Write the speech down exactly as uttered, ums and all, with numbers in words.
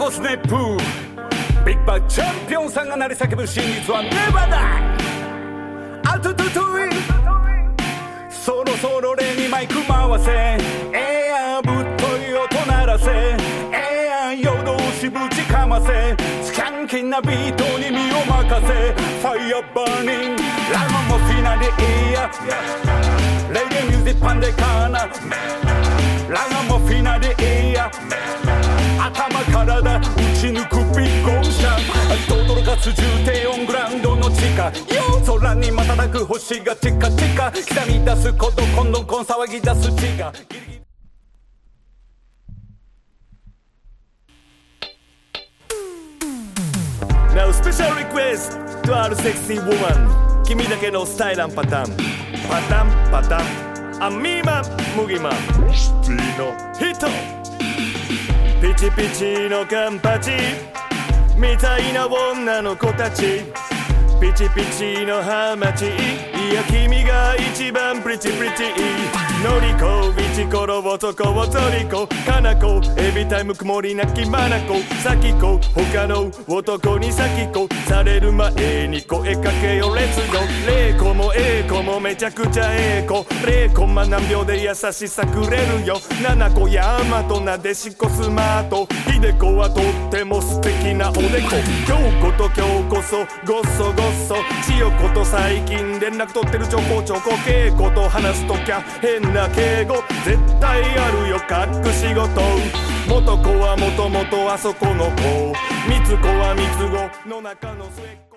ゴスネップビッグバンチャンピオンさんが鳴り叫ぶ真実はネバダイアトトトゥイそろそろ例にマイク回せエアぶっとい音鳴らせエア夜通しぶちかませスキャンキンなビートに身を任せファイアバーニングラマもフィナでいいやレゲエミュージックパンデカーナラガもフィナでいいや頭体打ち抜くビッグオーシャン轟かす重低音グラウンドの地下夜空に瞬く星がチカチカ刻み出すことこんどんこん騒ぎ出す血が Now special request to our sexy woman 君だけのスタイランパターンパタンパタンアミーマンムギマンシティの人ピチピチのカンパチみたいな女の子たちピチピチのハマチいや君が一番プリチプリチノリコビチコロ男をトリコカナコエビタイム曇りなきマナコサキコ他の男に先こされる前に声かけよレッツゴーレイコもエイコもめちゃくちゃエイコレイコマ何秒で優しさくれるよナナコヤマトなでしこスマートヒデコはとっても素敵なおでこ今日こと今日こそごっそごっそ千代子と最近連絡取ってるちょこちょこ稽古と話すときゃ変な敬語絶対あるよ隠し事元子はもともとあそこの子三つ子は三つ子の中の末っ子